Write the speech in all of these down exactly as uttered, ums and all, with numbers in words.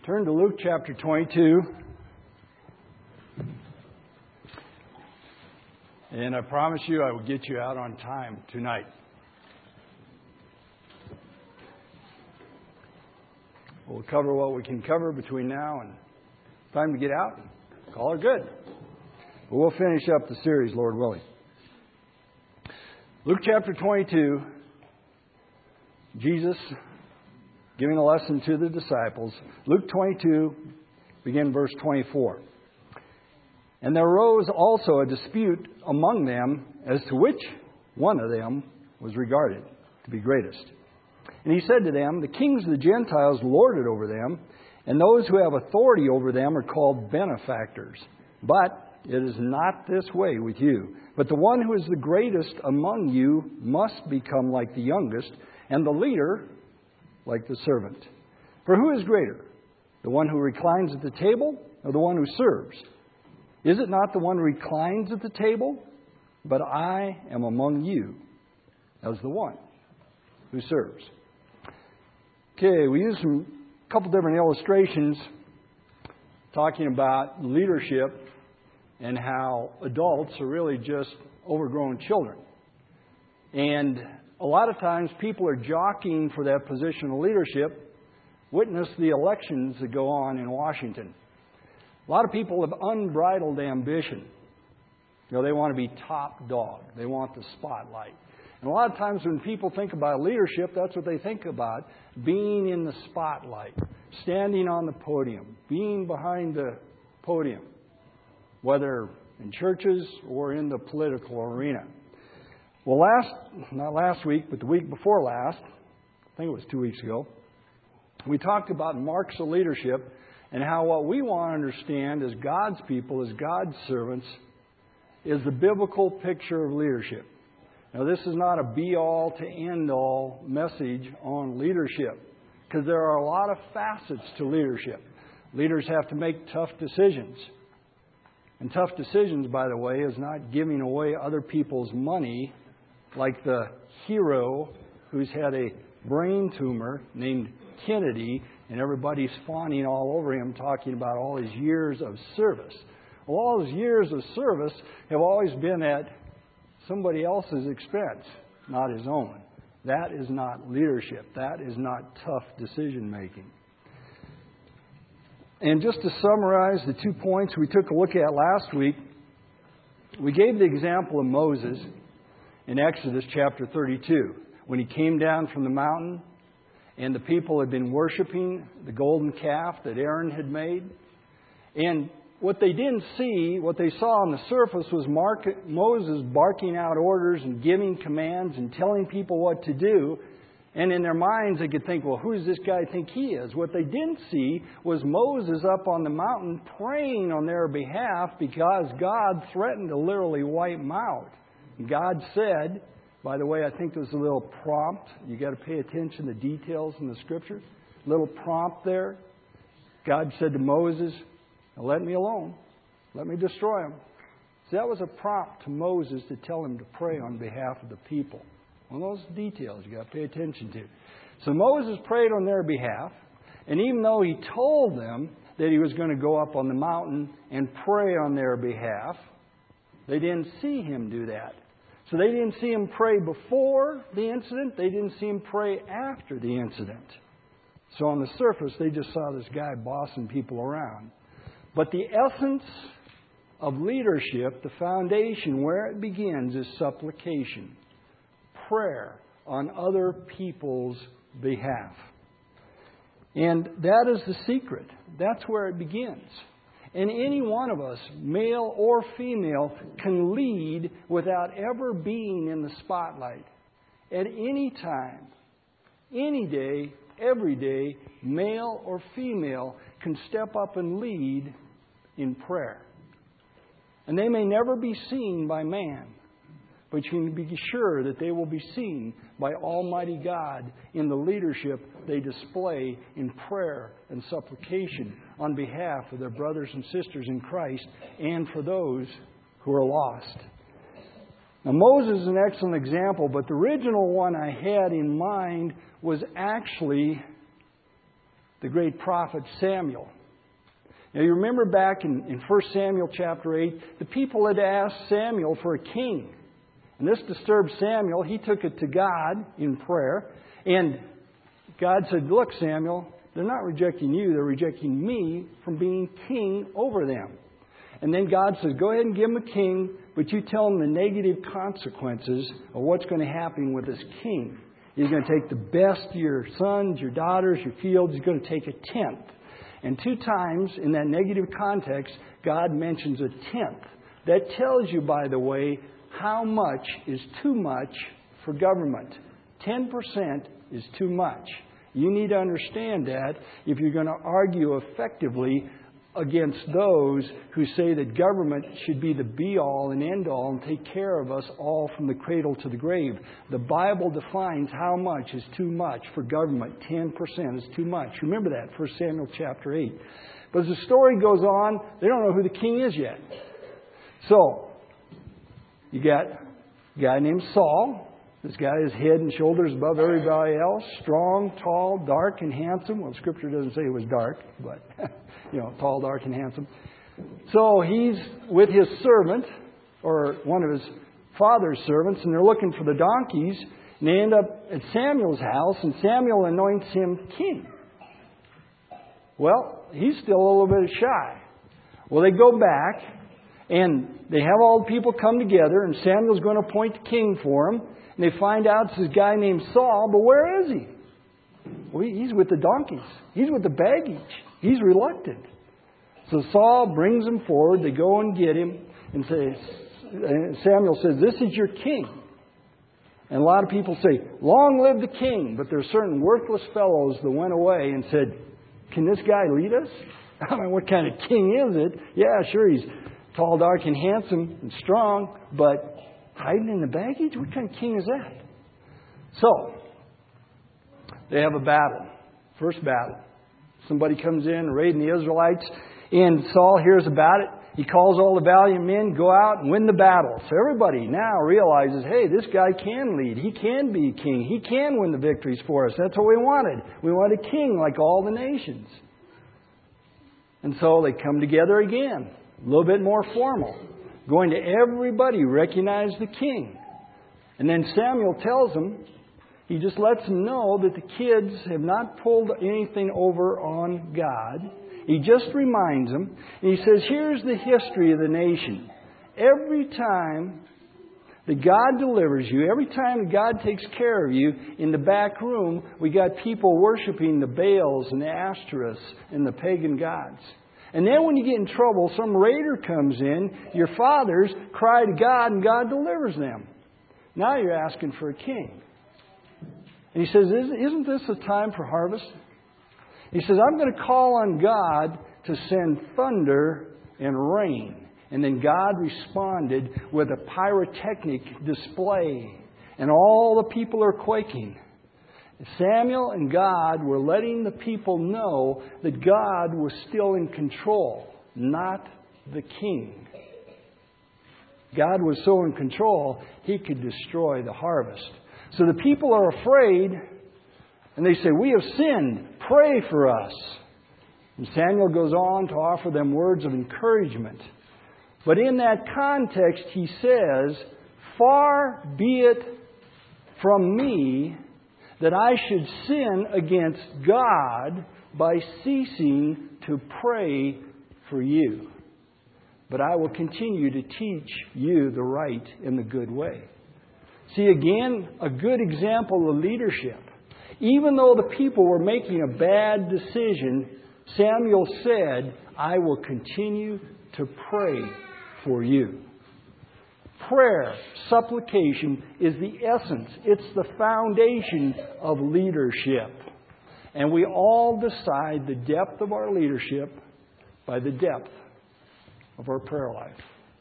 Turn to Luke chapter twenty-two. And I promise you I will get you out on time tonight. We'll cover what we can cover between now and time to get out. Call her good. But we'll finish up the series, Lord willing. Luke chapter twenty-two, Jesus giving a lesson to the disciples. Luke twenty-two, begin verse twenty-four. And there arose also a dispute among them as to which one of them was regarded to be greatest. And he said to them, the kings of the Gentiles lord it over them, and those who have authority over them are called benefactors. But it is not this way with you. But the one who is the greatest among you must become like the youngest, and the leader like the servant. For who is greater, the one who reclines at the table or the one who serves? Is it not the one who reclines at the table? But I am among you as the one who serves. Okay, we use some couple different illustrations talking about leadership and how adults are really just overgrown children. And a lot of times people are jockeying for that position of leadership. Witness the elections that go on in Washington. A lot of people have unbridled ambition. You know, they want to be top dog. They want the spotlight. And a lot of times when people think about leadership, that's what they think about. Being in the spotlight. Standing on the podium. Being behind the podium. Whether in churches or in the political arena. Well, last, not last week, but the week before last, I think it was two weeks ago, we talked about marks of leadership and how what we want to understand as God's people, as God's servants, is the biblical picture of leadership. Now, this is not a be-all to end-all message on leadership, because there are a lot of facets to leadership. Leaders have to make tough decisions. And tough decisions, by the way, is not giving away other people's money like the hero who's had a brain tumor named Kennedy, and everybody's fawning all over him, talking about all his years of service. Well, all his years of service have always been at somebody else's expense, not his own. That is not leadership. That is not tough decision making. And just to summarize the two points we took a look at last week, we gave the example of Moses in Exodus chapter thirty-two, when he came down from the mountain and the people had been worshiping the golden calf that Aaron had made. And what they didn't see, what they saw on the surface was Mark, Moses barking out orders and giving commands and telling people what to do. And in their minds, they could think, well, who does this guy think he is? What they didn't see was Moses up on the mountain praying on their behalf because God threatened to literally wipe them out. And God said, by the way, I think there's a little prompt. You got to pay attention to details in the Scripture. Little prompt there. God said to Moses, let me alone. Let me destroy them. So that was a prompt to Moses to tell him to pray on behalf of the people. One of those details you got to pay attention to. So Moses prayed on their behalf, and even though he told them that he was going to go up on the mountain and pray on their behalf, they didn't see him do that. So they didn't see him pray before the incident. They didn't see him pray after the incident. So on the surface, they just saw this guy bossing people around. But the essence of leadership, the foundation where it begins, is supplication. Prayer on other people's behalf. And that is the secret. That's where it begins. And any one of us, male or female, can lead without ever being in the spotlight. At any time, any day, every day, male or female can step up and lead in prayer. And they may never be seen by man, but you can be sure that they will be seen by Almighty God in the leadership they display in prayer and supplication on behalf of their brothers and sisters in Christ and for those who are lost. Now, Moses is an excellent example, but the original one I had in mind was actually the great prophet Samuel. Now you remember back in, in First Samuel chapter eight, the people had asked Samuel for a king. And this disturbed Samuel. He took it to God in prayer. And God said, look, Samuel, they're not rejecting you. They're rejecting me from being king over them. And then God says, go ahead and give them a king, but you tell them the negative consequences of what's going to happen with this king. He's going to take the best of your sons, your daughters, your fields. He's going to take a tenth. And two times in that negative context, God mentions a tenth. That tells you, by the way, how much is too much for government. ten percent is too much. You need to understand that if you're going to argue effectively against those who say that government should be the be-all and end-all and take care of us all from the cradle to the grave. The Bible defines how much is too much for government. ten percent is too much. Remember that, First Samuel chapter eight. But as the story goes on, they don't know who the king is yet. So, you got a guy named Saul. This guy is head and shoulders above everybody else. Strong, tall, dark, and handsome. Well, Scripture doesn't say he was dark, but, you know, tall, dark, and handsome. So he's with his servant, or one of his father's servants, and they're looking for the donkeys. And they end up at Samuel's house, and Samuel anoints him king. Well, he's still a little bit shy. Well, they go back, and they have all the people come together, and Samuel's going to appoint a king for him. And they find out it's this guy named Saul, but where is he? Well, he's with the donkeys. He's with the baggage. He's reluctant. So Saul brings him forward. They go and get him. And say, Samuel says, this is your king. And a lot of people say, long live the king. But there are certain worthless fellows that went away and said, can this guy lead us? I mean, what kind of king is it? Yeah, sure, he's tall, dark, and handsome and strong, but hiding in the baggage? What kind of king is that? So, they have a battle. First battle. Somebody comes in raiding the Israelites, and Saul hears about it. He calls all the valiant men, go out and win the battle. So everybody now realizes, hey, this guy can lead. He can be king. He can win the victories for us. That's what we wanted. We want a king like all the nations. And so they come together again. A little bit more formal. Going to everybody, recognize the king. And then Samuel tells them, he just lets them know that the kids have not pulled anything over on God. He just reminds them. And he says, here's the history of the nation. Every time that God delivers you, every time that God takes care of you, in the back room, we got people worshiping the Baals and the Ashtoreths and the pagan gods. And then when you get in trouble, some raider comes in, your fathers cry to God, and God delivers them. Now you're asking for a king. And he says, isn't this a time for harvest? He says, I'm going to call on God to send thunder and rain. And then God responded with a pyrotechnic display. And all the people are quaking. Samuel and God were letting the people know that God was still in control, not the king. God was so in control, He could destroy the harvest. So the people are afraid, and they say, we have sinned. Pray for us. And Samuel goes on to offer them words of encouragement. But in that context, he says, far be it from me that I should sin against God by ceasing to pray for you. But I will continue to teach you the right and the good way. See, again, a good example of leadership. Even though the people were making a bad decision, Samuel said, I will continue to pray for you. Prayer, supplication, is the essence. It's the foundation of leadership. And we all decide the depth of our leadership by the depth of our prayer life.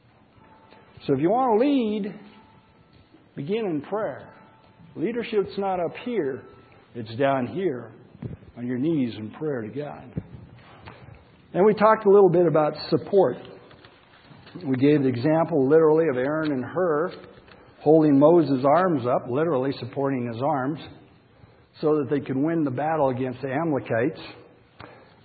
So if you want to lead, begin in prayer. Leadership's not up here. It's down here on your knees in prayer to God. And we talked a little bit about support. We gave the example literally of Aaron and Hur holding Moses' arms up, literally supporting his arms, so that they could win the battle against the Amalekites.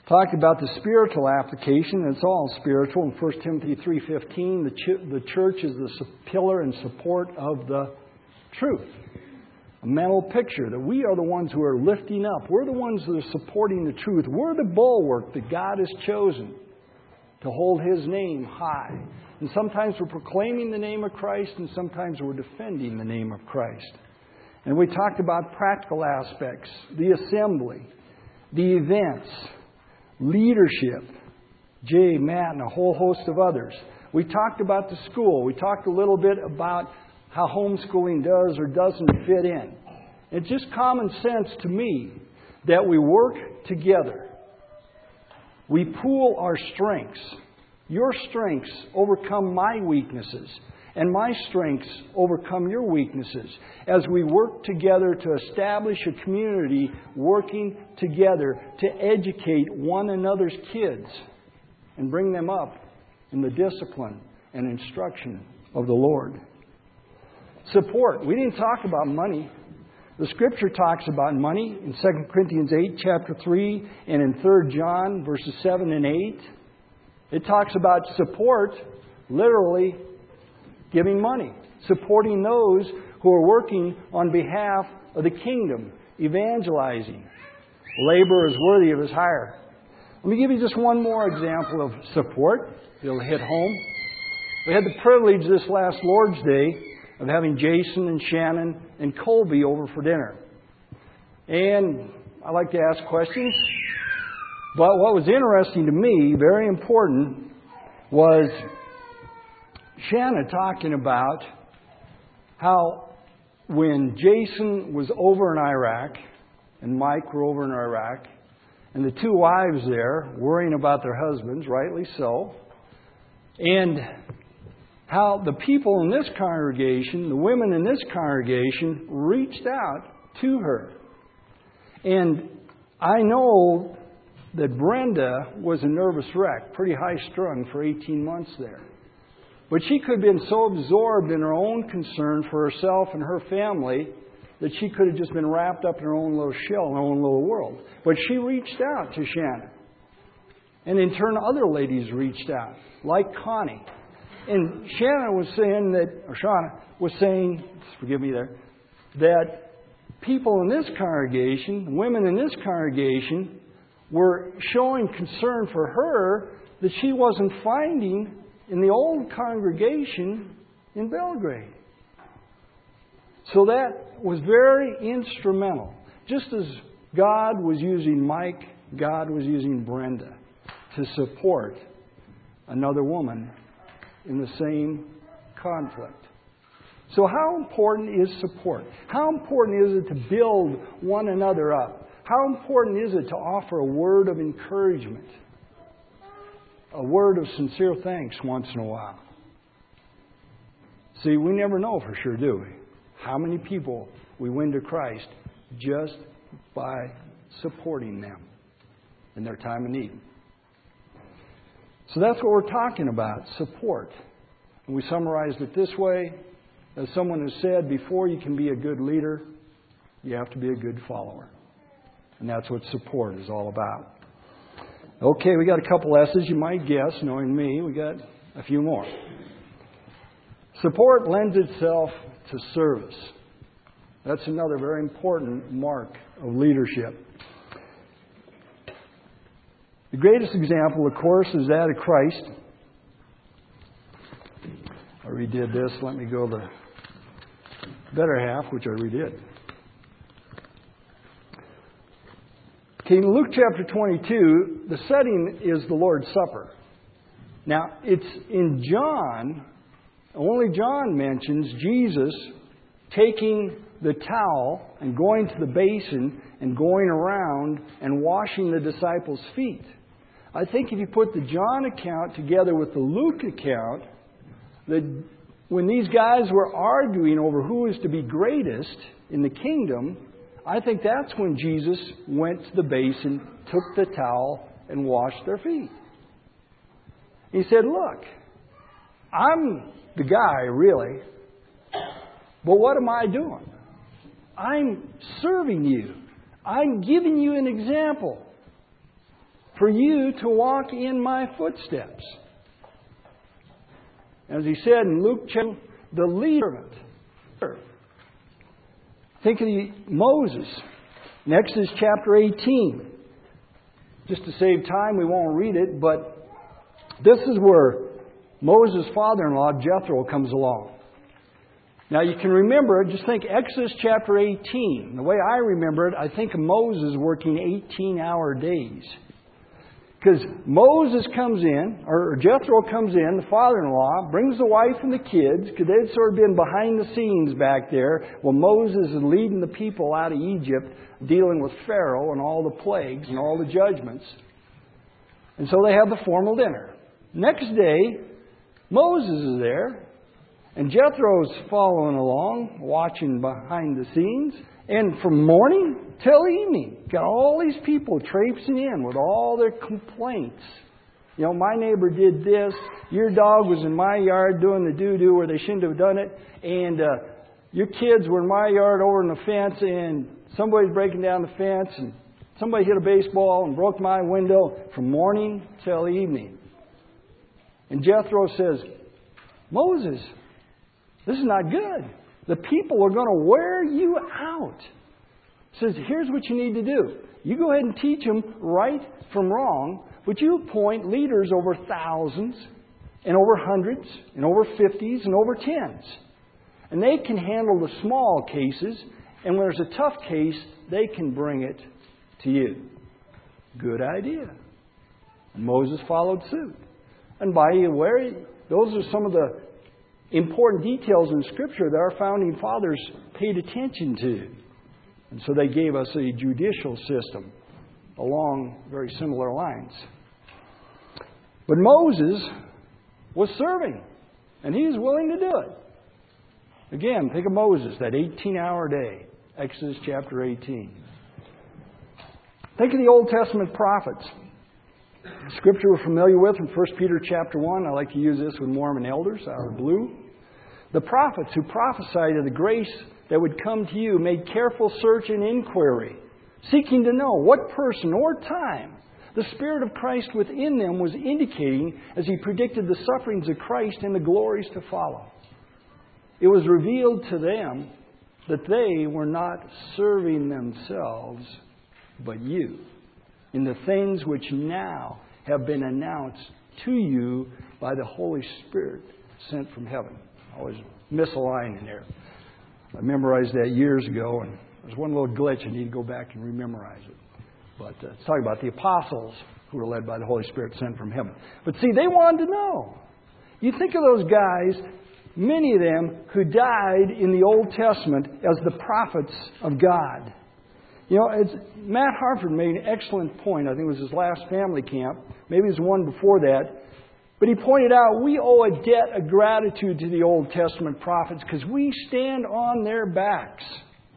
Talked about the spiritual application. It's all spiritual. In First Timothy three fifteen, the, ch- the church is the su- pillar and support of the truth. A mental picture that we are the ones who are lifting up. We're the ones that are supporting the truth. We're the bulwark that God has chosen to hold His name high. And sometimes we're proclaiming the name of Christ, and sometimes we're defending the name of Christ. And we talked about practical aspects, the assembly, the events, leadership, Jay, Matt, and a whole host of others. We talked about the school. We talked a little bit about how homeschooling does or doesn't fit in. It's just common sense to me that we work together. We pool our strengths. Your strengths overcome my weaknesses, and my strengths overcome your weaknesses as we work together to establish a community working together to educate one another's kids and bring them up in the discipline and instruction of the Lord. Support. We didn't talk about money. The Scripture talks about money in Second Corinthians eight, chapter three, and in Third John, verses seven and eight. It talks about support, literally giving money, supporting those who are working on behalf of the kingdom, evangelizing. Labor is worthy of his hire. Let me give you just one more example of support. It'll hit home. We had the privilege this last Lord's Day of having Jason and Shannon and Colby over for dinner. And I like to ask questions. But what was interesting to me, very important, was Shannon talking about how when Jason was over in Iraq and Mike were over in Iraq, and the two wives there worrying about their husbands, rightly so, and how the people in this congregation, the women in this congregation, reached out to her. And I know that Brenda was a nervous wreck, pretty high-strung for eighteen months there. But she could have been so absorbed in her own concern for herself and her family that she could have just been wrapped up in her own little shell, in her own little world. But she reached out to Shannon. And in turn, other ladies reached out, like Connie. And Shannon was saying that, or Shauna was saying, forgive me there, that people in this congregation, women in this congregation, were showing concern for her that she wasn't finding in the old congregation in Belgrade. So that was very instrumental. Just as God was using Mike, God was using Brenda to support another woman in the same conflict. So how important is support? How important is it to build one another up? How important is it to offer a word of encouragement? A word of sincere thanks once in a while? See, we never know for sure, do we? How many people we win to Christ just by supporting them in their time of need. So that's what we're talking about, support. And we summarized it this way. As someone has said, before you can be a good leader, you have to be a good follower. And that's what support is all about. Okay, we got a couple S's. You might guess, knowing me, we got a few more. Support lends itself to service. That's another very important mark of leadership. The greatest example, of course, is that of Christ. I redid this. Let me go the better half, which I redid. Okay, in Luke chapter twenty-two, the setting is the Lord's Supper. Now, it's in John, only John mentions Jesus taking the towel and going to the basin and going around and washing the disciples' feet. I think if you put the John account together with the Luke account, that when these guys were arguing over who is to be greatest in the kingdom, I think that's when Jesus went to the basin, took the towel, and washed their feet. He said, look, I'm the guy, really, but what am I doing? I'm serving you. I'm giving you an example. for you to walk in my footsteps. As he said in Luke, the leader. Think of the, Moses. In Exodus chapter eighteen. Just to save time, we won't read it, but this is where Moses' father-in-law, Jethro, comes along. Now you can remember it, just think Exodus chapter eighteen. The way I remember it, I think of Moses working eighteen-hour days. Because Moses comes in, or Jethro comes in, the father-in-law, brings the wife and the kids, because they'd sort of been behind the scenes back there while Moses is leading the people out of Egypt, dealing with Pharaoh and all the plagues and all the judgments. And so they have the formal dinner. Next day, Moses is there, and Jethro's following along, watching behind the scenes. And from morning till evening, got all these people traipsing in with all their complaints. You know, my neighbor did this. Your dog was in my yard doing the doo-doo where they shouldn't have done it. And uh, your kids were in my yard over in the fence, and somebody's breaking down the fence, and somebody hit a baseball and broke my window from morning till evening. And Jethro says, Moses, this is not good. The people are going to wear you out. He says, here's what you need to do. You go ahead and teach them right from wrong, but you appoint leaders over thousands and over hundreds and over fifties and over tens. And they can handle the small cases, and when there's a tough case, they can bring it to you. Good idea. And Moses followed suit. And by the way, those are some of the important details in Scripture that our founding fathers paid attention to. And so they gave us a judicial system along very similar lines. But Moses was serving, and he was willing to do it. Again, think of Moses, that eighteen-hour day, Exodus chapter eighteen. Think of the Old Testament prophets. Scripture we're familiar with in First Peter chapter one. I like to use this with Mormon elders out of blue. The prophets who prophesied of the grace that would come to you made careful search and inquiry, seeking to know what person or time the Spirit of Christ within them was indicating as He predicted the sufferings of Christ and the glories to follow. It was revealed to them that they were not serving themselves, but you, in the things which now have been announced to you by the Holy Spirit sent from heaven. I always miss a line in there. I memorized that years ago, and there's one little glitch. I need to go back and rememorize it. But uh, it's talking about the apostles who were led by the Holy Spirit sent from heaven. But see, they wanted to know. You think of those guys, many of them who died in the Old Testament as the prophets of God. You know, it's, Matt Harford made an excellent point. I think it was his last family camp. Maybe it was one before that. But he pointed out we owe a debt of gratitude to the Old Testament prophets because we stand on their backs.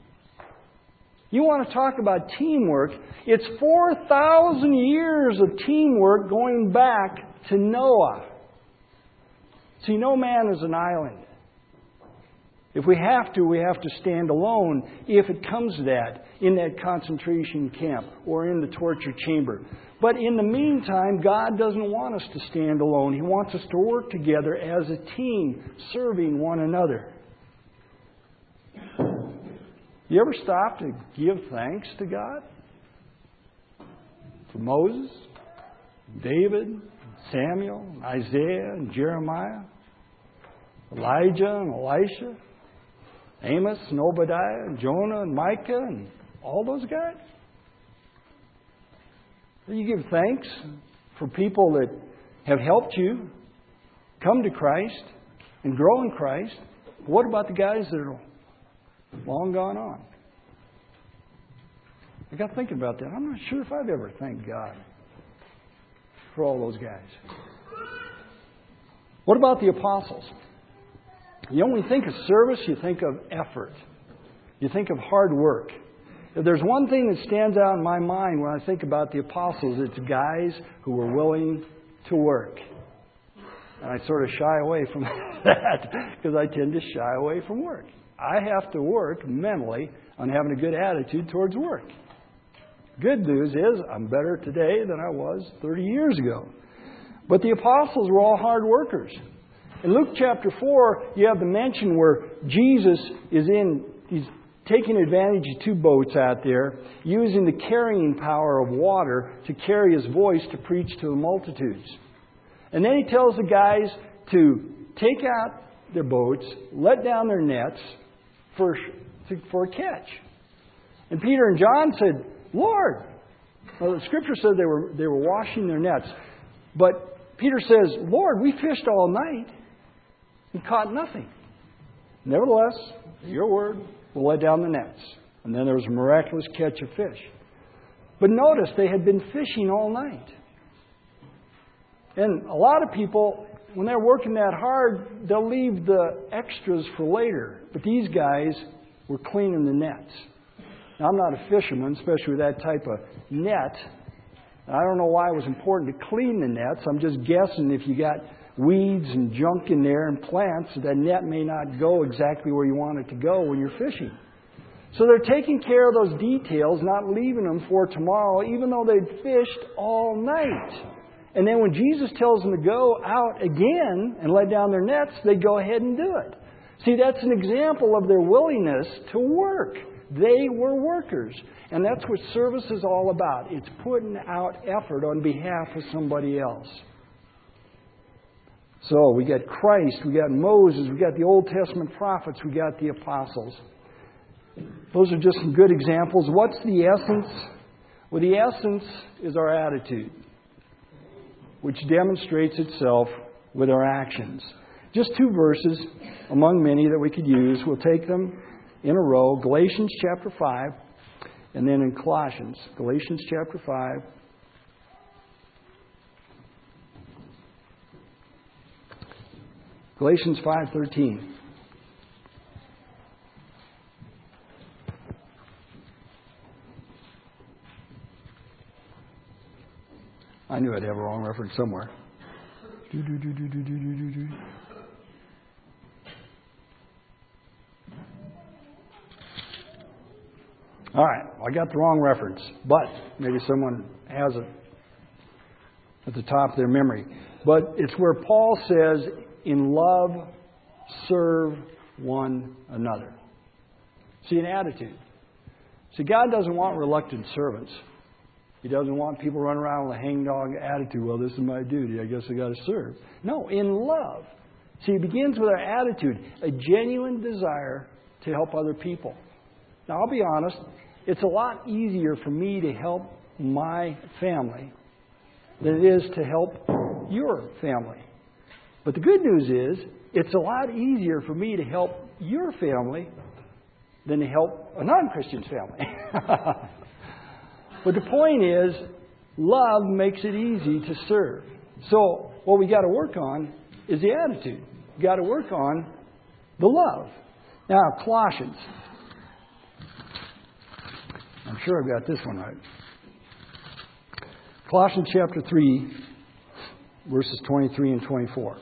You want to talk about teamwork? It's four thousand years of teamwork going back to Noah. See, no man is an island. If we have to, we have to stand alone if it comes to that, in that concentration camp or in the torture chamber. But in the meantime, God doesn't want us to stand alone. He wants us to work together as a team, serving one another. You ever stop to give thanks to God? For Moses, David, Samuel, Isaiah, and Jeremiah, Elijah and Elisha, Amos and Obadiah, and Jonah and Micah, and all those guys? You give thanks for people that have helped you come to Christ and grow in Christ. What about the guys that are long gone on? I got thinking about that. I'm not sure if I've ever thanked God for all those guys. What about the apostles? You know, when you think of service, you think of effort. You think of hard work. If there's one thing that stands out in my mind when I think about the apostles, it's guys who were willing to work. And I sort of shy away from that because I tend to shy away from work. I have to work mentally on having a good attitude towards work. Good news is I'm better today than I was thirty years ago. But the apostles were all hard workers. In Luke chapter four, you have the mention where Jesus is in, he's taking advantage of two boats out there, using the carrying power of water to carry his voice to preach to the multitudes. And then he tells the guys to take out their boats, let down their nets for, for a catch. And Peter and John said, Lord, well, the scripture said they were, they were washing their nets. But Peter says, Lord, we fished all night and caught nothing. Nevertheless, your word will let down the nets. And then there was a miraculous catch of fish. But notice, they had been fishing all night. And a lot of people, when they're working that hard, they'll leave the extras for later. But these guys were cleaning the nets. Now, I'm not a fisherman, especially with that type of net. I don't know why it was important to clean the nets. I'm just guessing if you got weeds and junk in there and plants, that net may not go exactly where you want it to go when you're fishing. So they're taking care of those details, not leaving them for tomorrow, even though they'd fished all night. And then when Jesus tells them to go out again and let down their nets, they go ahead and do it. See, that's an example of their willingness to work. They were workers. And that's what service is all about. It's putting out effort on behalf of somebody else. So we got Christ, we got Moses, we got the Old Testament prophets, we got the apostles. Those are just some good examples. What's the essence? Well, the essence is our attitude, which demonstrates itself with our actions. Just two verses among many that we could use. We'll take them in a row. Galatians chapter five, and then in Colossians. Galatians chapter five. Galatians five thirteen. I knew I'd have a wrong reference somewhere. Do, do, do, do, do, do, do, do. All right, I got the wrong reference, but maybe someone has it at the top of their memory. But it's where Paul says, in love, serve one another. See, an attitude. See, God doesn't want reluctant servants. He doesn't want people running around with a hangdog attitude. Well, this is my duty. I guess I got to serve. No, in love. See, it begins with our attitude, a genuine desire to help other people. Now, I'll be honest, it's a lot easier for me to help my family than it is to help your family. But the good news is, it's a lot easier for me to help your family than to help a non-Christian's family. But the point is, love makes it easy to serve. So what we got to work on is the attitude. We got to work on the love. Now, Colossians. I'm sure I've got this one right. Colossians chapter three, verses twenty-three and twenty-four.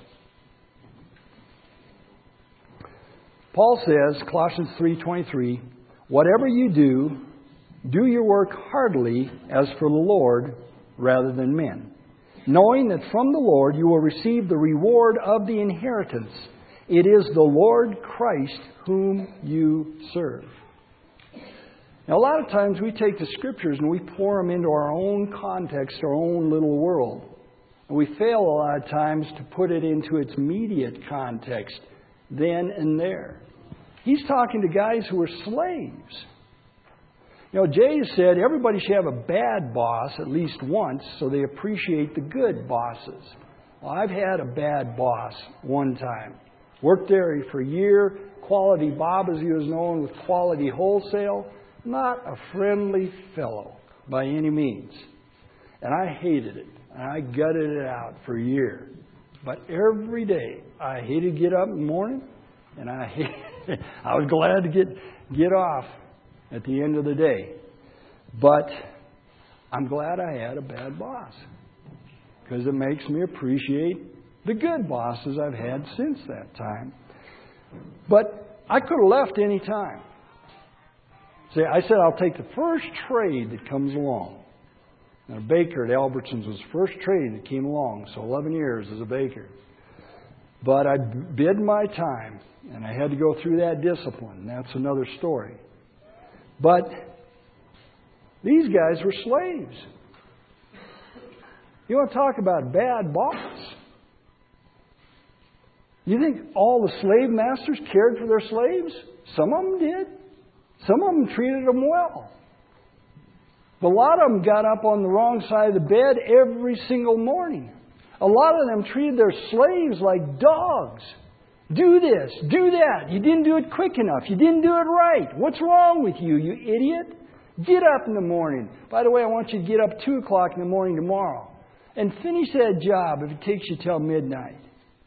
Paul says, Colossians three twenty-three, whatever you do, do your work heartily as for the Lord rather than men, knowing that from the Lord you will receive the reward of the inheritance. It is the Lord Christ whom you serve. Now, a lot of times we take the Scriptures and we pour them into our own context, our own little world. And we fail a lot of times to put it into its immediate context, then and there. He's talking to guys who were slaves. You know, Jay said everybody should have a bad boss at least once so they appreciate the good bosses. Well, I've had a bad boss one time. Worked there for a year. Quality Bob, as he was known, with Quality Wholesale. Not a friendly fellow by any means. And I hated it. And I gutted it out for a year. But every day I hated to get up in the morning. And I hated, I was glad to get get off at the end of the day. But I'm glad I had a bad boss. Because it makes me appreciate the good bosses I've had since that time. But I could have left any time. See, I said I'll take the first trade that comes along. And a baker at Albertsons was the first trade that came along. So eleven years as a baker. But I bid my time, and I had to go through that discipline. That's another story. But these guys were slaves. You want to talk about bad boss? You think all the slave masters cared for their slaves? Some of them did. Some of them treated them well. But a lot of them got up on the wrong side of the bed every single morning. A lot of them treated their slaves like dogs. Do this, do that. You didn't do it quick enough. You didn't do it right. What's wrong with you, you idiot? Get up in the morning. By the way, I want you to get up two o'clock in the morning tomorrow and finish that job if it takes you till midnight.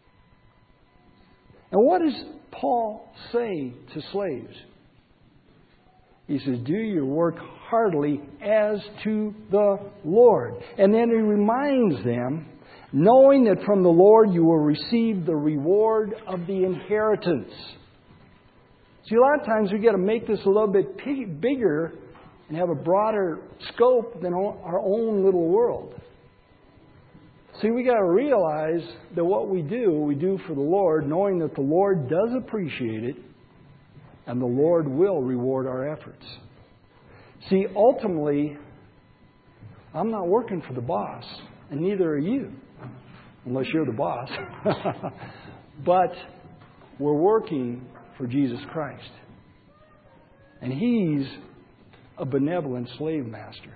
And what does Paul say to slaves? He says, do your work heartily as to the Lord. And then he reminds them, knowing that from the Lord you will receive the reward of the inheritance. See, a lot of times we've got to make this a little bit bigger and have a broader scope than our own little world. See, we got to realize that what we do, we do for the Lord, knowing that the Lord does appreciate it, and the Lord will reward our efforts. See, ultimately, I'm not working for the boss, and neither are you, unless you're the boss. But we're working for Jesus Christ. And He's a benevolent slave master.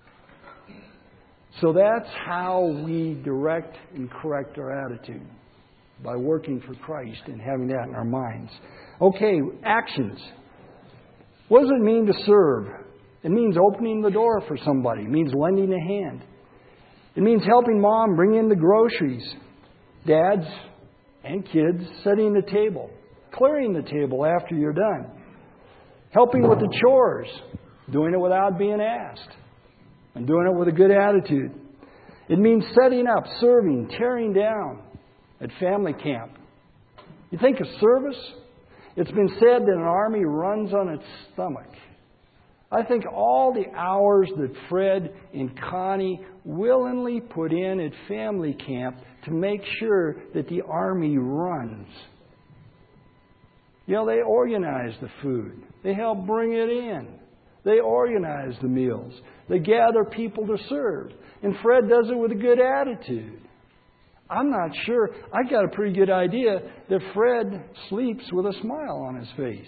So that's how we direct and correct our attitude, by working for Christ and having that in our minds. Okay, actions. What does it mean to serve? It means opening the door for somebody. It means lending a hand. It means helping mom bring in the groceries. Dads and kids setting the table. Clearing the table after you're done. Helping with the chores. Doing it without being asked. And doing it with a good attitude. It means setting up, serving, tearing down at family camp. You think of service? It's been said that an army runs on its stomach. I think all the hours that Fred and Connie willingly put in at family camp to make sure that the army runs. You know, they organize the food. They help bring it in. They organize the meals. They gather people to serve. And Fred does it with a good attitude. I'm not sure. I got a pretty good idea that Fred sleeps with a smile on his face.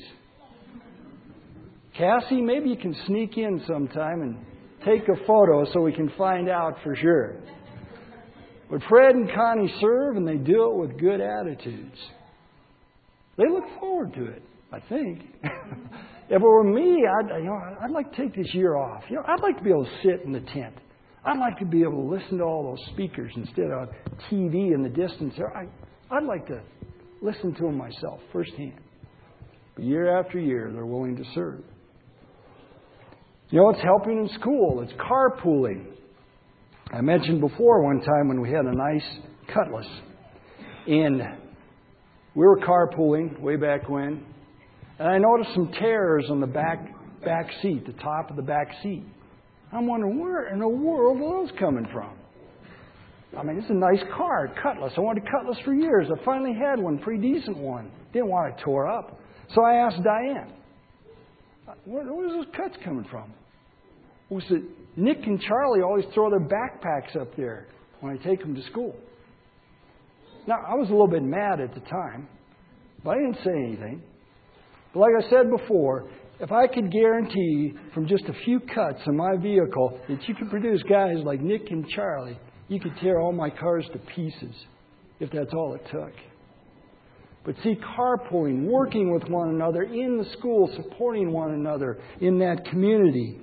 Cassie, maybe you can sneak in sometime and take a photo so we can find out for sure. But Fred and Connie serve, and they do it with good attitudes. They look forward to it, I think. If it were me, I'd, you know, I'd like to take this year off. You know, I'd like to be able to sit in the tent. I'd like to be able to listen to all those speakers instead of T V in the distance there. I, I'd like to listen to them myself firsthand. But year after year, they're willing to serve. You know, it's helping in school. It's carpooling. I mentioned before one time when we had a nice Cutlass. And we were carpooling way back when. And I noticed some tears on the back back seat, the top of the back seat. I'm wondering, where in the world are those coming from? I mean, it's a nice car, Cutlass. I wanted a Cutlass for years. I finally had one, pretty decent one. Didn't want it tore up. So I asked Diane, where, where's those cuts coming from? Well, said, Nick and Charlie always throw their backpacks up there when I take them to school. Now, I was a little bit mad at the time, but I didn't say anything. But like I said before, if I could guarantee from just a few cuts in my vehicle that you could produce guys like Nick and Charlie, you could tear all my cars to pieces if that's all it took. But see, carpooling, working with one another in the school, supporting one another in that community.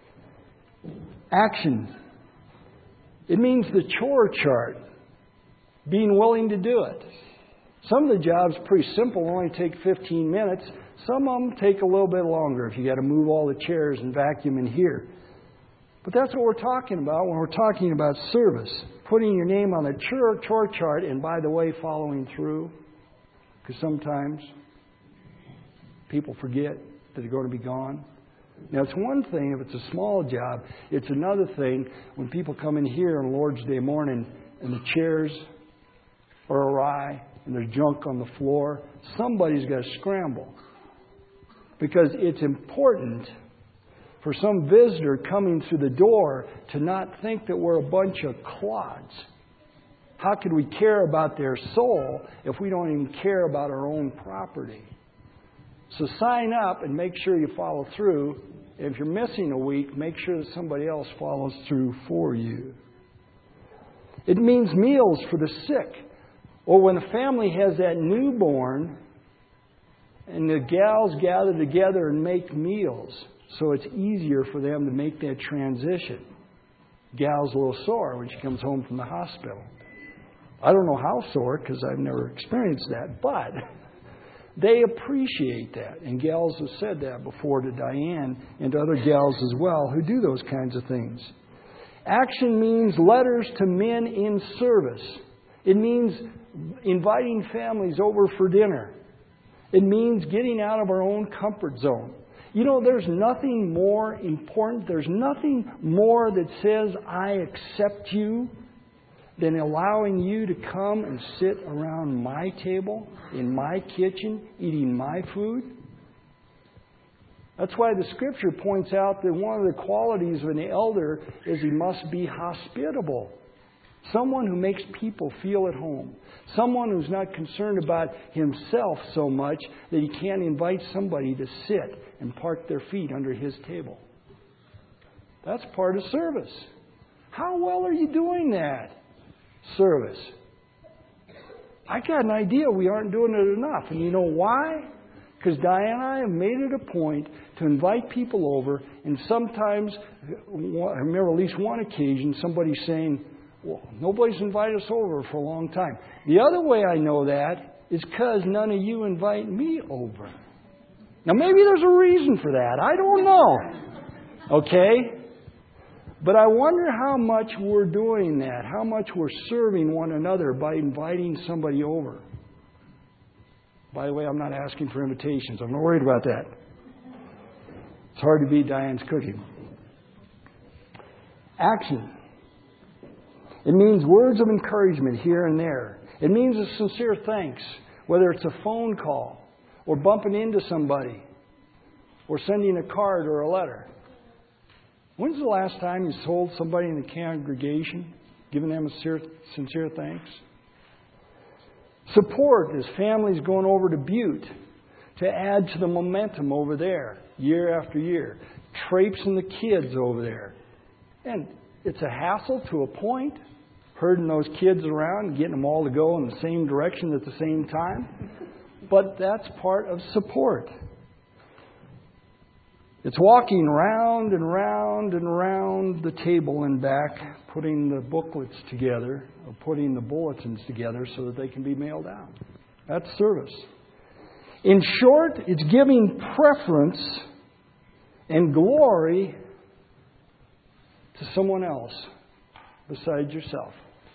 Action. It means the chore chart. Being willing to do it. Some of the jobs are pretty simple, only take fifteen minutes. Some of them take a little bit longer if you got to move all the chairs and vacuum in here. But that's what we're talking about when we're talking about service. Putting your name on the chore, chore chart, and by the way, following through. Because sometimes people forget that they're going to be gone. Now, it's one thing if it's a small job. It's another thing when people come in here on Lord's Day morning and the chairs are awry and there's junk on the floor. Somebody's got to scramble. Because it's important for some visitor coming through the door to not think that we're a bunch of clods. How could we care about their soul if we don't even care about our own property? So sign up and make sure you follow through. If you're missing a week, make sure that somebody else follows through for you. It means meals for the sick. Or when a family has that newborn and the gals gather together and make meals so it's easier for them to make that transition. Gal's a little sore when she comes home from the hospital. I don't know how sore because I've never experienced that, but they appreciate that. And gals have said that before to Diane and to other gals as well who do those kinds of things. Action means letters to men in service. It means inviting families over for dinner. It means getting out of our own comfort zone. You know, there's nothing more important, there's nothing more that says, I accept you, than allowing you to come and sit around my table, in my kitchen, eating my food. That's why the Scripture points out that one of the qualities of an elder is he must be hospitable. Someone who makes people feel at home. Someone who's not concerned about himself so much that he can't invite somebody to sit and park their feet under his table. That's part of service. How well are you doing that? Service. I got an idea we aren't doing it enough. And you know why? Because Diane and I have made it a point to invite people over, and sometimes, I remember at least one occasion, somebody saying, well, nobody's invited us over for a long time. The other way I know that is because none of you invite me over. Now, maybe there's a reason for that. I don't know. Okay? But I wonder how much we're doing that, how much we're serving one another by inviting somebody over. By the way, I'm not asking for invitations. I'm not worried about that. It's hard to beat Diane's cooking. Action. It means words of encouragement here and there. It means a sincere thanks, whether it's a phone call or bumping into somebody or sending a card or a letter. When's the last time you told somebody in the congregation, giving them a sincere, sincere thanks? Support as families going over to Butte to add to the momentum over there year after year. Traipsing the kids over there. And it's a hassle to a point, herding those kids around and getting them all to go in the same direction at the same time. But that's part of support. It's walking round and round and round the table and back, putting the booklets together, or putting the bulletins together so that they can be mailed out. That's service. In short, it's giving preference and glory to someone else besides yourself.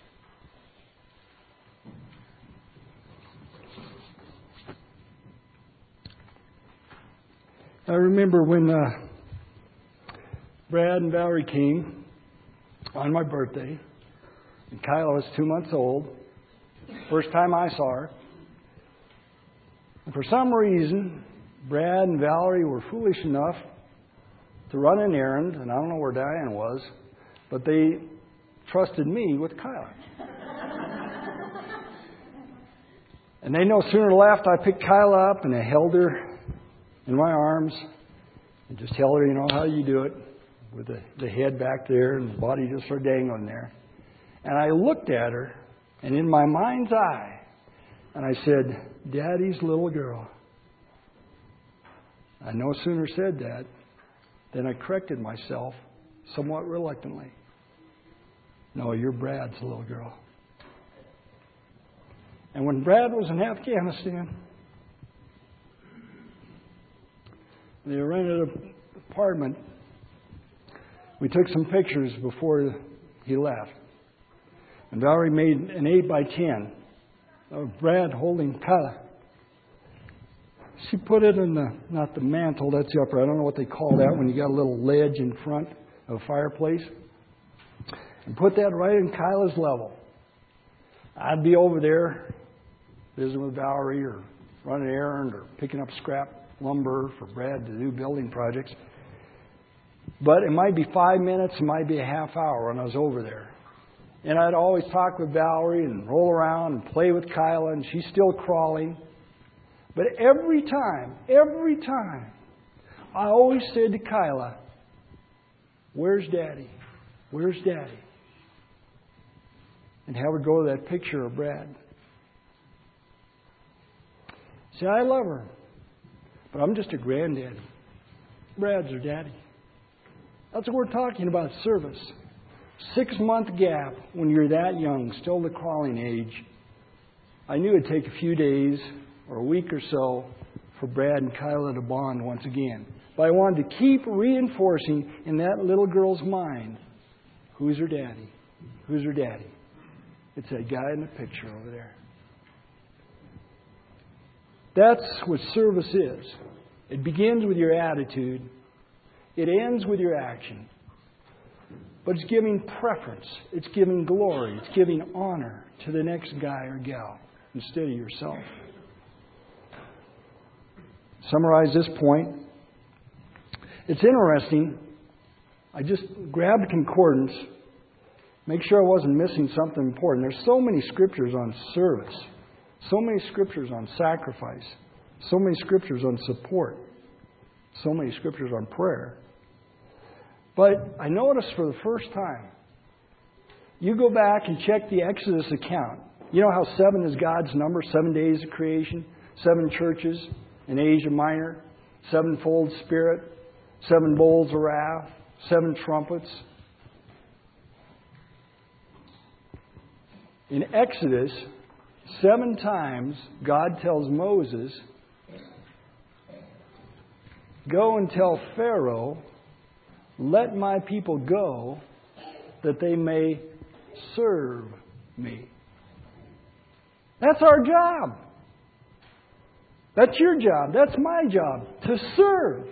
I remember when uh, Brad and Valerie came on my birthday, and Kyla was two months old. First time I saw her. And for some reason, Brad and Valerie were foolish enough to run an errand, and I don't know where Diane was, but they trusted me with Kyla. And they no sooner left, I picked Kyla up and I held her in my arms and just tell her, you know, how you do it, with the, the head back there and the body just sort of dangling there. And I looked at her, and in my mind's eye, and I said, Daddy's little girl. I no sooner said that than I corrected myself somewhat reluctantly. No, you're Brad's little girl. And when Brad was in Afghanistan, they rented an apartment. We took some pictures before he left. And Valerie made an eight by ten of Brad holding Kyla. she put it in the, not the mantle, that's the upper, I don't know what they call that when you got a little ledge in front of a fireplace. And put that right in Kyla's level. I'd be over there visiting with Valerie or running an errand or picking up scrap lumber for Brad to do building projects. But it might be five minutes, it might be a half hour when I was over there. And I'd always talk with Valerie and roll around and play with Kyla, and she's still crawling. But every time, every time, I always said to Kyla, "Where's Daddy? Where's Daddy?" And have her go to that picture of Brad. See, I love her, but I'm just a granddaddy. Brad's her daddy. That's what we're talking about, service. Six-month gap when you're that young, still the crawling age. I knew it'd take a few days or a week or so for Brad and Kyla to bond once again. But I wanted to keep reinforcing in that little girl's mind, who's her daddy? Who's her daddy? It's that guy in the picture over there. That's what service is. It begins with your attitude. It ends with your action. But it's giving preference. It's giving glory. It's giving honor to the next guy or gal instead of yourself. Summarize this point. It's interesting. I just grabbed a concordance. Make sure I wasn't missing something important. There's so many scriptures on service. So many scriptures on sacrifice. So many scriptures on support. So many scriptures on prayer. But I noticed for the first time, you go back and check the Exodus account. You know how seven is God's number? Seven days of creation. Seven churches in Asia Minor. Sevenfold Spirit. Seven bowls of wrath. Seven trumpets. In Exodus, seven times God tells Moses, "Go and tell Pharaoh, let my people go, that they may serve me." That's our job. That's your job. That's my job. To serve.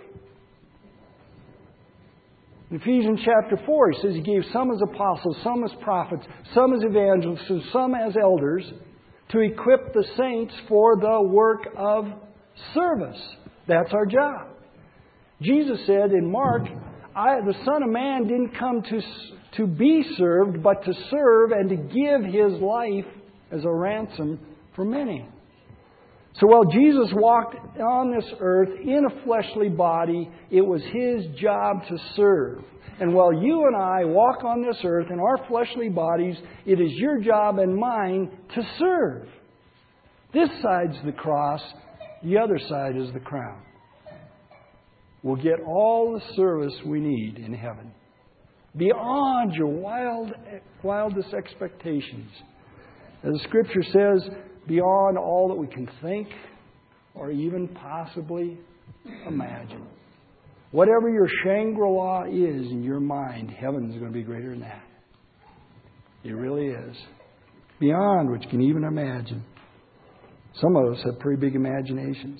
In Ephesians chapter four, he says he gave some as apostles, some as prophets, some as evangelists, and some as elders to equip the saints for the work of service. That's our job. Jesus said in Mark, I, the Son of Man didn't come to, to be served, but to serve and to give His life as a ransom for many. So while Jesus walked on this earth in a fleshly body, it was His job to serve. And while you and I walk on this earth in our fleshly bodies, it is your job and mine to serve. This side's the cross, the other side is the crown. We'll get all the service we need in heaven. Beyond your wild, wildest expectations. As the Scripture says, beyond all that we can think or even possibly imagine. Whatever your Shangri-La is in your mind, heaven is going to be greater than that. It really is. Beyond what you can even imagine. Some of us have pretty big imaginations.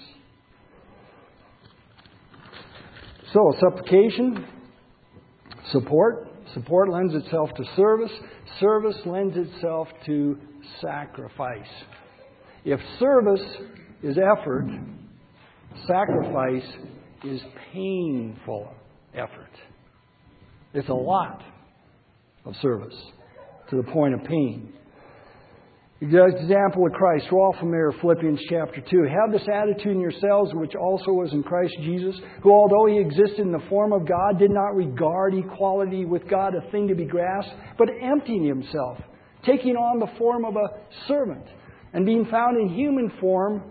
So, supplication, support. Support lends itself to service. Service lends itself to sacrifice. If service is effort, sacrifice is painful effort. It's a lot of service to the point of pain. Example of Christ. We're all familiar with Philippians chapter two. Have this attitude in yourselves, which also was in Christ Jesus, who, although He existed in the form of God, did not regard equality with God a thing to be grasped, but emptied Himself, taking on the form of a servant, and being found in human form.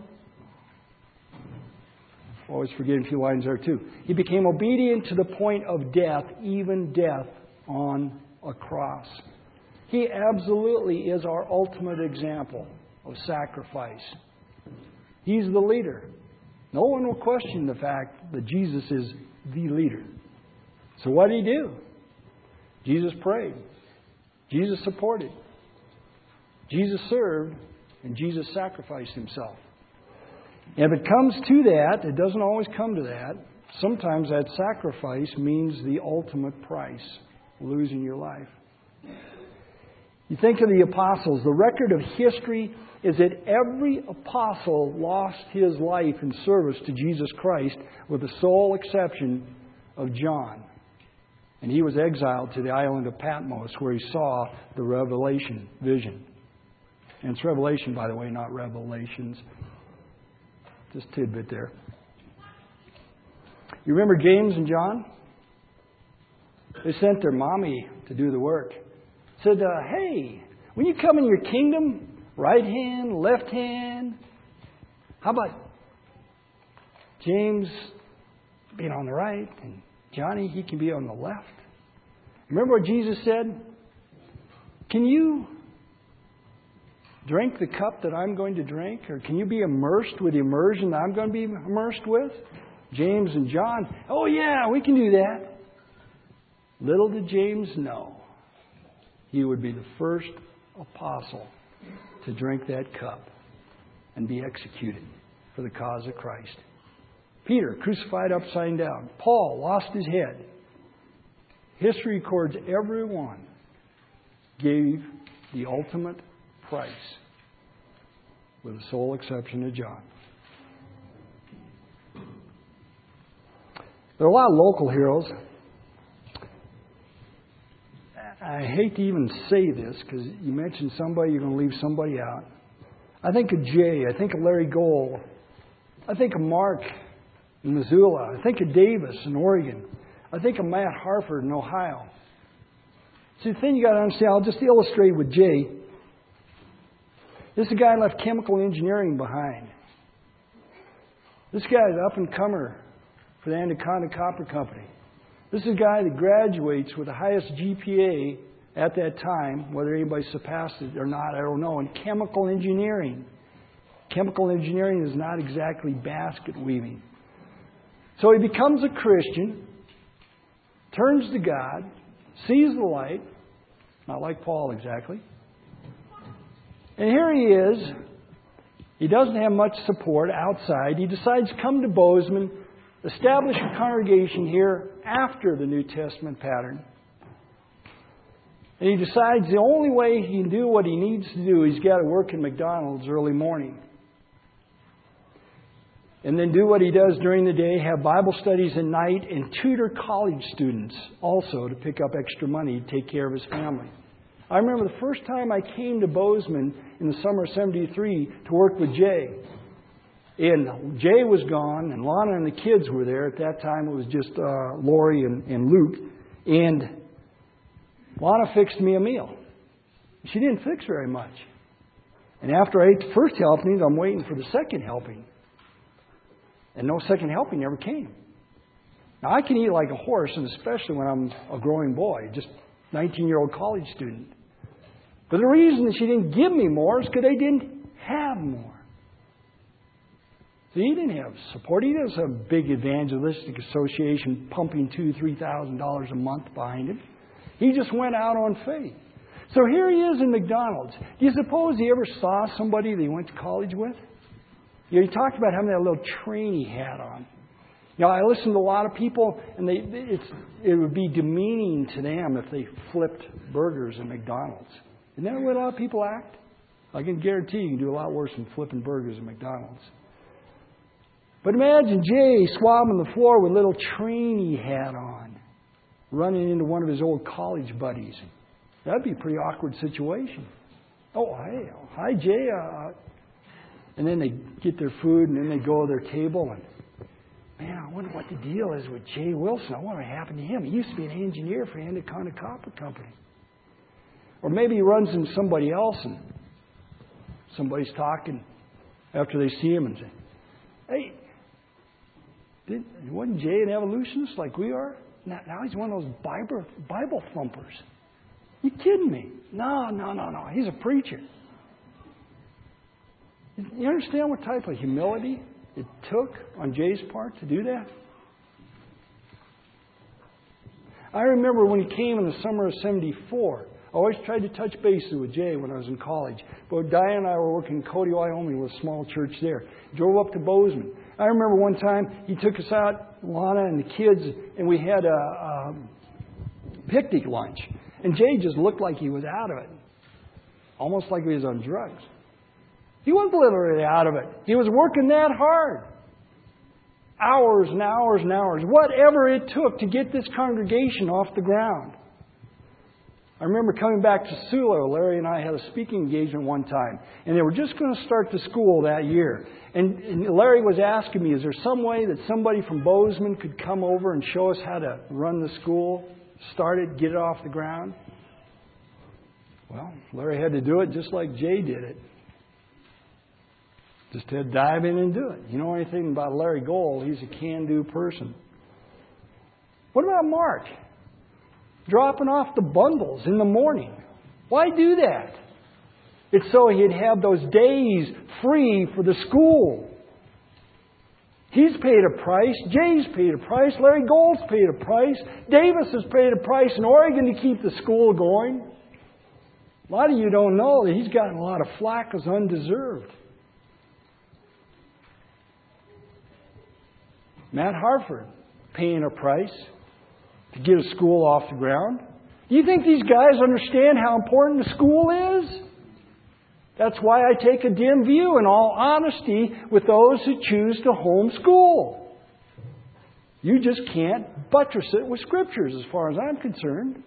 I always forget a few lines there too. He became obedient to the point of death, even death on a cross. He absolutely is our ultimate example of sacrifice. He's the leader. No one will question the fact that Jesus is the leader. So what did He do? Jesus prayed. Jesus supported. Jesus served. And Jesus sacrificed Himself. And if it comes to that, it doesn't always come to that. Sometimes that sacrifice means the ultimate price, losing your life. You think of the apostles. The record of history is that every apostle lost his life in service to Jesus Christ, with the sole exception of John. And he was exiled to the island of Patmos, where he saw the Revelation vision. And it's Revelation, by the way, not Revelations. Just a tidbit there. You remember James and John? They sent their mommy to do the work. Said, uh, hey, when you come in your kingdom, right hand, left hand, how about James being on the right and Johnny, he can be on the left? Remember what Jesus said? Can you drink the cup that I'm going to drink? Or can you be immersed with the immersion that I'm going to be immersed with? James and John, oh yeah, we can do that. Little did James know, he would be the first apostle to drink that cup and be executed for the cause of Christ. Peter, crucified upside down. Paul lost his head. History records everyone gave the ultimate price, with the sole exception of John. There are a lot of local heroes. I hate to even say this because you mentioned somebody, you're going to leave somebody out. I think of Jay. I think of Larry Gold. I think of Mark in Missoula. I think of Davis in Oregon. I think of Matt Harford in Ohio. See, the thing you got to understand, I'll just illustrate with Jay. This is a guy who left chemical engineering behind. This guy is up and comer for the Anaconda Copper Company. This is a guy that graduates with the highest G P A at that time, whether anybody surpassed it or not, I don't know, in chemical engineering. Chemical engineering is not exactly basket weaving. So he becomes a Christian, turns to God, sees the light, not like Paul exactly. And here he is. He doesn't have much support outside. He decides to come to Bozeman, establish a congregation here after the New Testament pattern. And he decides the only way he can do what he needs to do, he's got to work in McDonald's early morning. And then do what he does during the day, have Bible studies at night, and tutor college students also to pick up extra money to take care of his family. I remember the first time I came to Bozeman in the summer of seventy-three to work with Jay. And Jay was gone, and Lana and the kids were there. At that time, it was just uh, Lori and, and Luke. And Lana fixed me a meal. She didn't fix very much. And after I ate the first helping, I'm waiting for the second helping. And no second helping ever came. Now, I can eat like a horse, and especially when I'm a growing boy, just nineteen-year-old college student. But the reason that she didn't give me more is because they didn't have more. See, he didn't have support. He doesn't have a big evangelistic association pumping two, three thousand dollars a month behind him. He just went out on faith. So here he is in McDonald's. Do you suppose he ever saw somebody that he went to college with? You know, he talked about having that little trainee hat on. You know, I listen to a lot of people, and they it's it would be demeaning to them if they flipped burgers at McDonald's. Isn't that the way a lot of people act? I can guarantee you can do a lot worse than flipping burgers at McDonald's. But imagine Jay swabbing the floor with a little trainee hat on, running into one of his old college buddies. That'd be a pretty awkward situation. Oh, hey, hi, Jay. Uh, and then they get their food, and then they go to their table, and man, I wonder what the deal is with Jay Wilson. I wonder what happened to him. He used to be an engineer for Anaconda Copper Company. Or maybe he runs into somebody else, and somebody's talking after they see him and say, hey, did, wasn't Jay an evolutionist like we are? Now, now he's one of those Bible, Bible thumpers. You kidding me? No, no, no, no. He's a preacher. You understand what type of humility it took on Jay's part to do that? I remember when he came in the summer of seventy-four, I always tried to touch bases with Jay when I was in college. But Diane and I were working in Cody, Wyoming, with a small church there. Drove up to Bozeman. I remember one time he took us out, Lana and the kids, and we had a, a picnic lunch. And Jay just looked like he was out of it. Almost like he was on drugs. He was literally out of it. He was working that hard. Hours and hours and hours. Whatever it took to get this congregation off the ground. I remember coming back to Sula. Larry and I had a speaking engagement one time. And they were just going to start the school that year. And, and Larry was asking me, is there some way that somebody from Bozeman could come over and show us how to run the school? Start it, get it off the ground? Well, Larry had to do it just like Jay did it. Just had to dive in and do it. You know anything about Larry Gold, he's a can-do person. What about Mark? Dropping off the bundles in the morning. Why do that? It's so he'd have those days free for the school. He's paid a price. Jay's paid a price. Larry Gold's paid a price. Davis has paid a price in Oregon to keep the school going. A lot of you don't know that he's gotten a lot of flack as undeserved. Matt Harford paying a price to get a school off the ground. Do you think these guys understand how important the school is? That's why I take a dim view, in all honesty, with those who choose to homeschool. You just can't buttress it with scriptures as far as I'm concerned.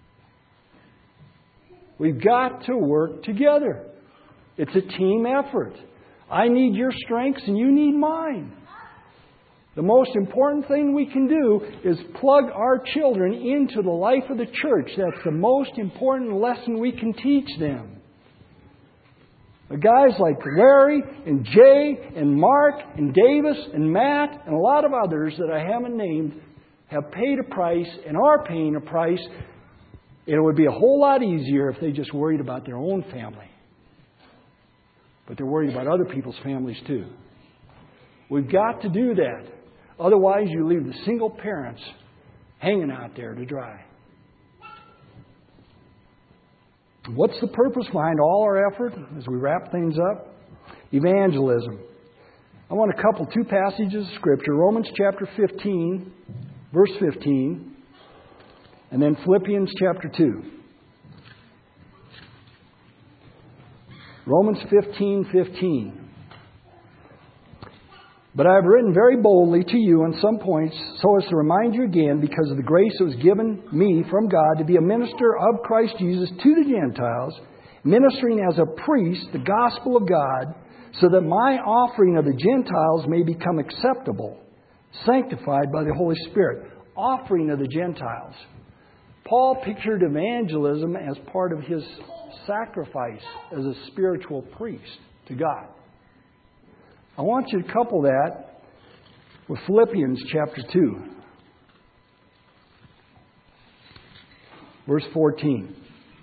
We've got to work together. It's a team effort. I need your strengths and you need mine. The most important thing we can do is plug our children into the life of the church. That's the most important lesson we can teach them. The guys like Larry and Jay and Mark and Davis and Matt and a lot of others that I haven't named have paid a price and are paying a price. It would be a whole lot easier if they just worried about their own family. But they're worried about other people's families too. We've got to do that. Otherwise, you leave the single parents hanging out there to dry. What's the purpose behind all our effort as we wrap things up? Evangelism. I want a couple, two passages of Scripture. Romans chapter fifteen, verse fifteen, and then Philippians chapter two. Romans fifteen, fifteen. But I have written very boldly to you on some points so as to remind you again, because of the grace that was given me from God to be a minister of Christ Jesus to the Gentiles, ministering as a priest the gospel of God, so that my offering of the Gentiles may become acceptable, sanctified by the Holy Spirit. Offering of the Gentiles. Paul pictured evangelism as part of his sacrifice as a spiritual priest to God. I want you to couple that with Philippians chapter two, verse fourteen.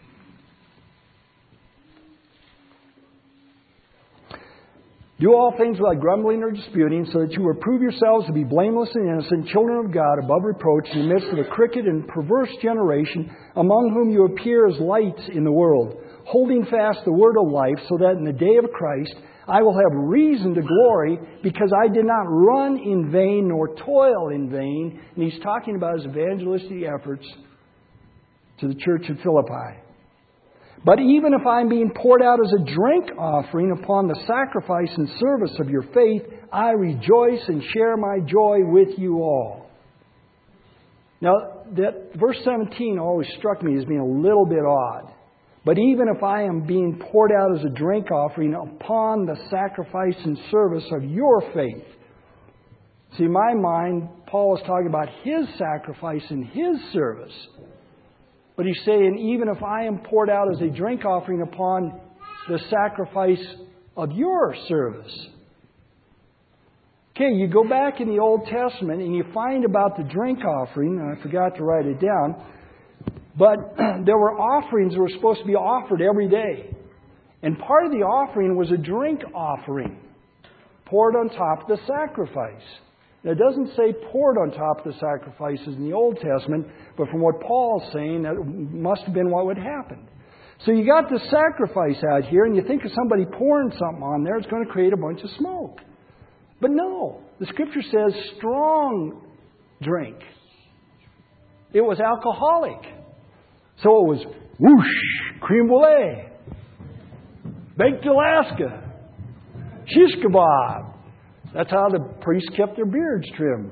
Do all things without grumbling or disputing, so that you will prove yourselves to be blameless and innocent, children of God, above reproach, in the midst of a crooked and perverse generation, among whom you appear as lights in the world, holding fast the word of life, so that in the day of Christ I will have reason to glory, because I did not run in vain nor toil in vain. And he's talking about his evangelistic efforts to the church at Philippi. But even if I'm being poured out as a drink offering upon the sacrifice and service of your faith, I rejoice and share my joy with you all. Now, that verse seventeen always struck me as being a little bit odd. But even if I am being poured out as a drink offering upon the sacrifice and service of your faith. See, in my mind, Paul was talking about his sacrifice and his service. But he's saying, even if I am poured out as a drink offering upon the sacrifice of your service. Okay, you go back in the Old Testament and you find about the drink offering, and I forgot to write it down. But there were offerings that were supposed to be offered every day. And part of the offering was a drink offering poured on top of the sacrifice. It doesn't say poured on top of the sacrifices in the Old Testament, but from what Paul's saying, that must have been what would happen. So you got the sacrifice out here, and you think of somebody pouring something on there, it's going to create a bunch of smoke. But no, the Scripture says strong drink. It was alcoholic. So it was whoosh, creme brulee, baked Alaska, shish kebab. That's how the priests kept their beards trimmed.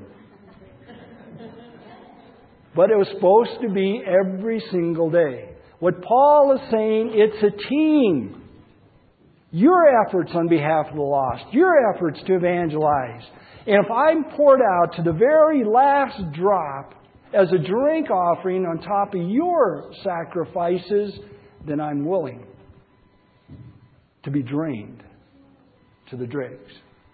But it was supposed to be every single day. What Paul is saying, it's a team. Your efforts on behalf of the lost, your efforts to evangelize. And if I'm poured out to the very last drop as a drink offering on top of your sacrifices, then I'm willing to be drained to the dregs.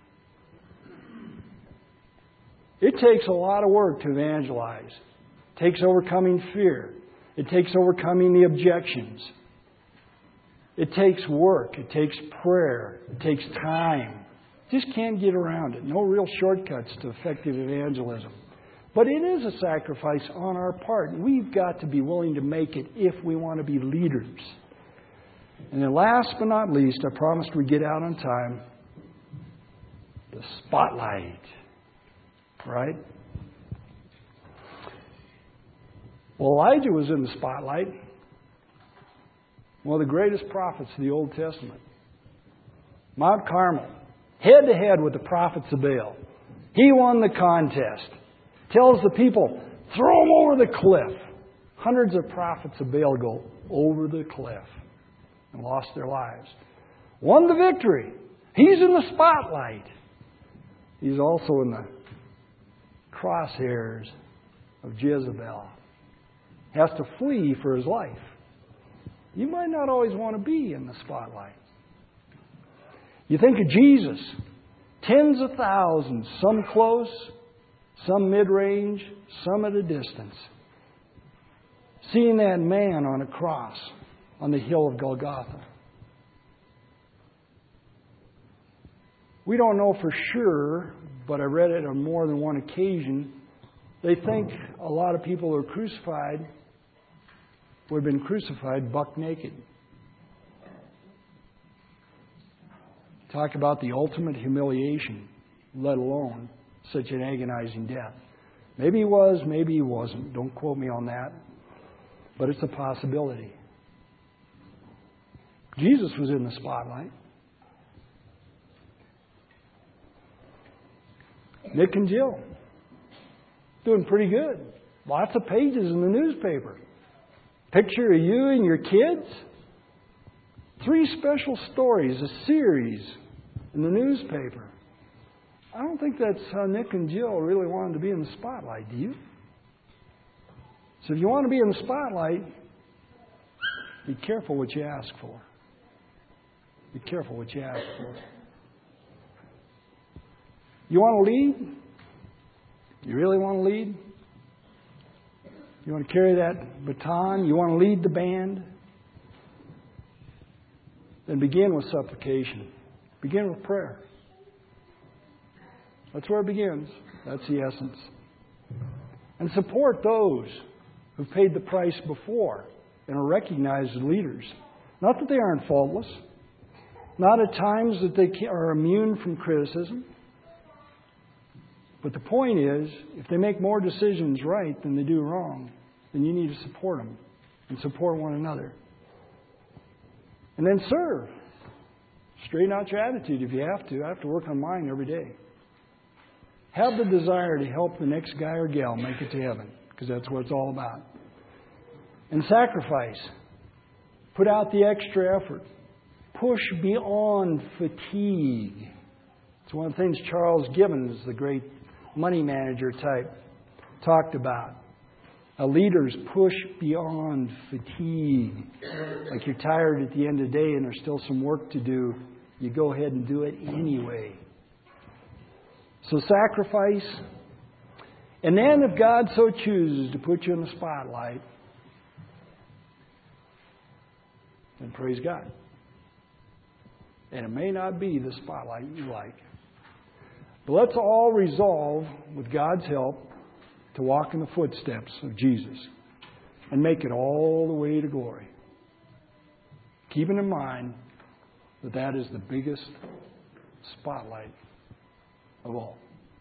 It takes a lot of work to evangelize. It takes overcoming fear. It takes overcoming the objections. It takes work. It takes prayer. It takes time. Just can't get around it. No real shortcuts to effective evangelism. But it is a sacrifice on our part. We've got to be willing to make it if we want to be leaders. And then last but not least, I promised we'd get out on time, the spotlight. Right? Well, Elijah was in the spotlight. One of the greatest prophets of the Old Testament. Mount Carmel, head to head with the prophets of Baal. He won the contest. Tells the people, throw them over the cliff. Hundreds of prophets of Baal go over the cliff and lost their lives. Won the victory. He's in the spotlight. He's also in the crosshairs of Jezebel. Has to flee for his life. You might not always want to be in the spotlight. You think of Jesus. Tens of thousands, some close, some mid-range, some at a distance. Seeing that man on a cross on the hill of Golgotha. We don't know for sure, but I read it on more than one occasion. They think a lot of people who are crucified would have been crucified buck naked. Talk about the ultimate humiliation, let alone such an agonizing death. Maybe he was, maybe he wasn't. Don't quote me on that. But it's a possibility. Jesus was in the spotlight. Nick and Jill, doing pretty good. Lots of pages in the newspaper. Picture of you and your kids. Three special stories, a series in the newspaper. I don't think that's how Nick and Jill really wanted to be in the spotlight, do you? So if you want to be in the spotlight, be careful what you ask for. Be careful what you ask for. You want to lead? You really want to lead? You want to carry that baton? You want to lead the band? Then begin with supplication. Begin with prayer. That's where it begins. That's the essence. And support those who've paid the price before and are recognized as leaders. Not that they aren't faultless. Not at times that they are immune from criticism. But the point is, if they make more decisions right than they do wrong, then you need to support them and support one another. And then serve. Straighten out your attitude if you have to. I have to work on mine every day. Have the desire to help the next guy or gal make it to heaven, because that's what it's all about. And sacrifice. Put out the extra effort. Push beyond fatigue. It's one of the things Charles Gibbons, the great money manager type, talked about. A leaders push beyond fatigue. Like you're tired at the end of the day and there's still some work to do. You go ahead and do it anyway. So sacrifice. And then if God so chooses to put you in the spotlight, then praise God. And it may not be the spotlight you like. But let's all resolve, with God's help, to walk in the footsteps of Jesus and make it all the way to glory. Keeping in mind that that is the biggest spotlight of all.